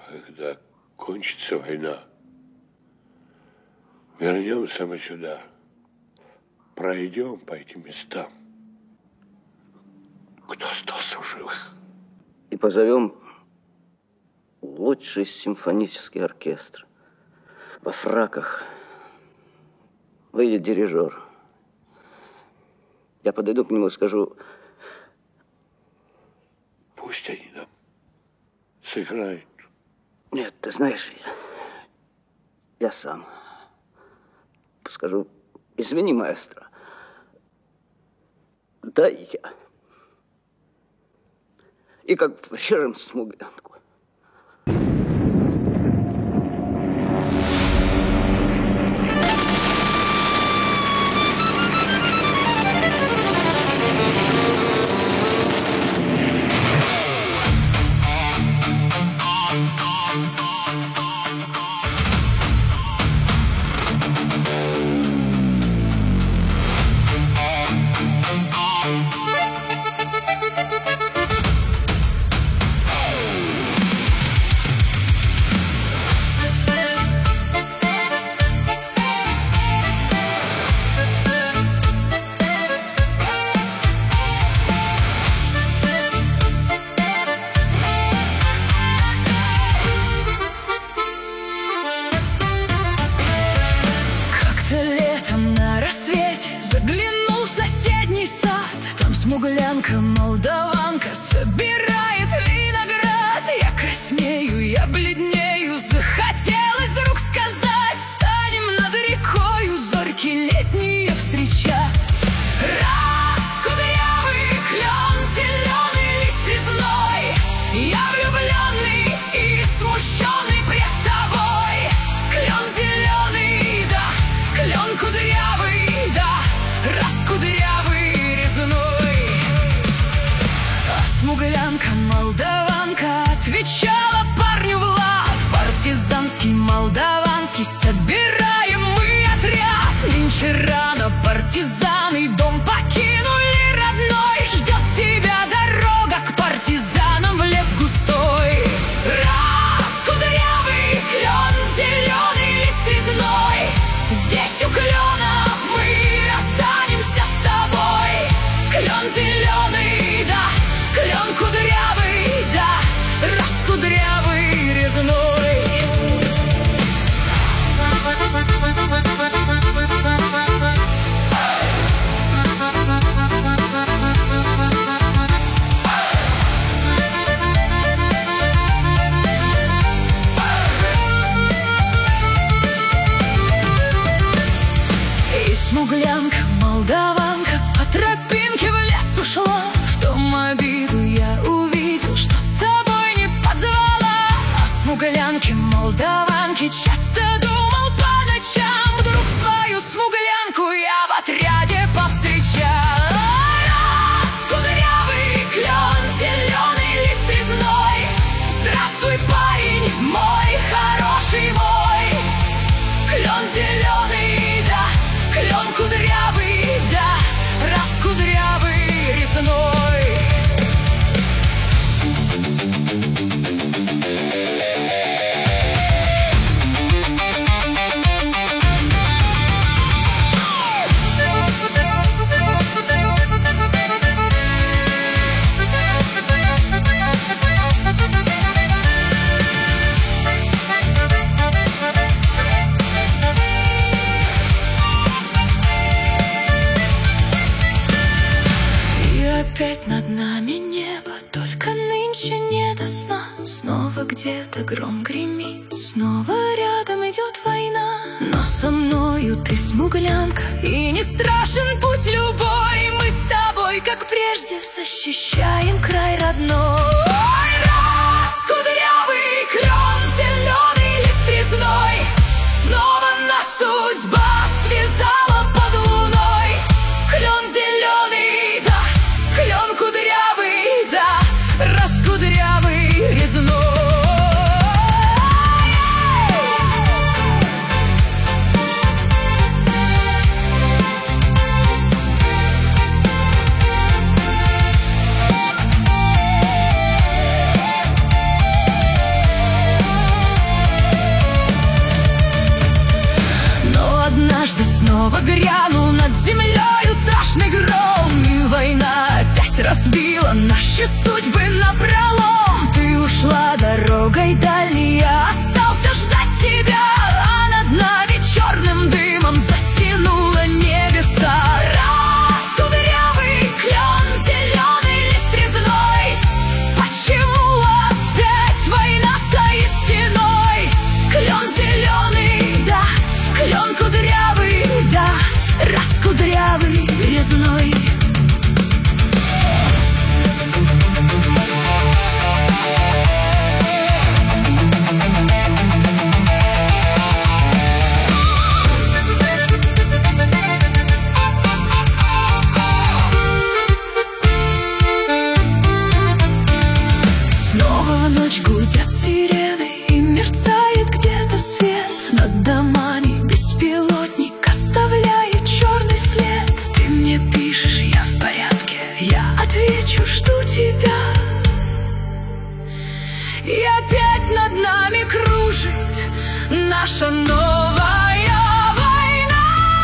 Когда кончится война, вернемся мы сюда, пройдем по этим местам. Кто остался в живых? И позовем лучший симфонический оркестр. Во фраках выйдет дирижер. Я подойду к нему и скажу: пусть они нам сыграют. Нет, ты знаешь, я сам скажу: извини, маэстро, да и я. И как в Смуглянку. Смуглянка, молдаванка собирает виноград. Я краснею, я бледнею, захотелось вдруг сказать: станем над рекою зорьки летние встречать. Раскудрявый клен, зеленый лист резной, я влюбленный и смущенный пред тобой. Клен зеленый, да, клен кудрявый, да, раскудрявый резной. Смуглянка, молдаванка отвечала парню в лад: партизанский, молдаванский, собираем мы отряд. Нынче рано партизаны дом покинули родной. Ждет тебя дорога к партизанам в лес густой. Раскудрявый клен, зеленый лист резной, здесь у клена мы расстанемся с тобой. Клен зеленый, да, клен кудрявый, да, раскудрявый резной. И смуглянка, молдаванка по тропинке в лес ушла. В том обиду я увидел, что с собой не позвала. О смуглянке, молдаванке часто думал по ночам. Вдруг свою смуглянку я в отряде повстречал. Раскудрявый клен, зеленый лист резной, здравствуй, парень мой, хороший мой. Клен зеленый, да, клен кудрявый, да, раскудрявый резной. Опять над нами небо, только нынче не до сна. Снова где-то гром гремит, снова рядом идет война. Но со мною ты, смуглянка, и не страшен путь любой. Мы с тобой, как прежде, защищаем край родной. Раскудрявый клен, зеленый лист резной, снова нас судьба связала под луной. Клен зеленый, да, клен кудрявый, да, раскудрявый резной. снова грянул над землею страшный гром, и война опять разбила наши судьбы напролом. Ты ушла дорогой дальней, я остался ждать тебя, а над нами черным дымом затянуло небеса. Раскудрявый клен, зеленый лист резной, почему опять война стоит стеной? Клен зеленый, да, клен кудрявый, да, раскудрявый резной. Ночь гудят сирены, и мерцает где-то свет. Над домами беспилотник оставляет черный след. Ты мне пишешь, я в порядке, я отвечу, жду тебя. И опять над нами кружит наша новая война.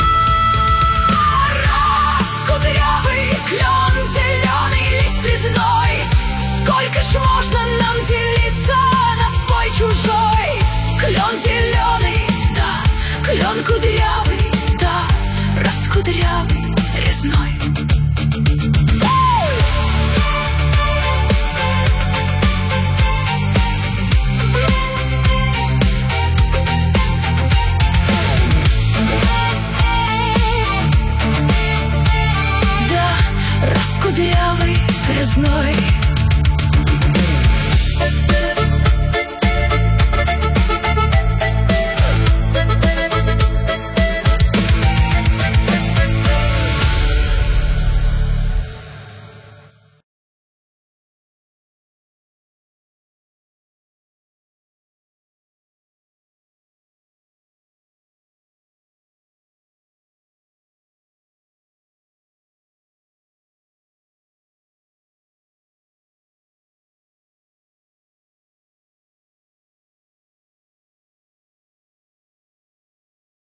Раскудрявый клен, зеленый лист резной, сколько ж можно нам делиться на свой-чужой? Клен зеленый, да, клен кудрявый, да, раскудрявый резной.